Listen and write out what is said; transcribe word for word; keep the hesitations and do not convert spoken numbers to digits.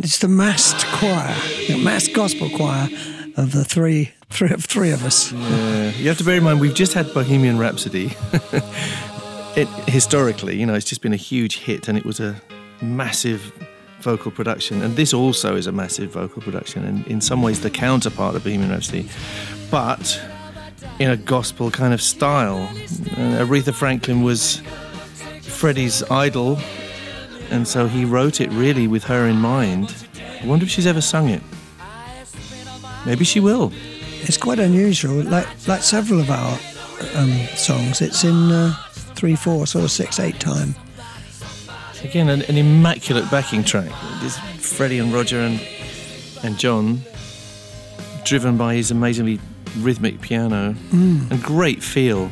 it's the massed choir, the massed gospel choir of the three, three of three of us. Yeah. You have to bear in mind, we've just had Bohemian Rhapsody. It, historically, you know, it's just been a huge hit, and it was a massive vocal production. And this also is a massive vocal production, and in some ways the counterpart of Bohemian Rhapsody, but in a gospel kind of style. Uh, Aretha Franklin was Freddie's idol, and so he wrote it really with her in mind. I wonder if she's ever sung it. Maybe she will. It's quite unusual. Like like several of our um, songs, it's in uh, three, four, sort of six, eight time. Again, an, an immaculate backing track. It's Freddie and Roger and and John, driven by his amazingly rhythmic piano mm. and great feel.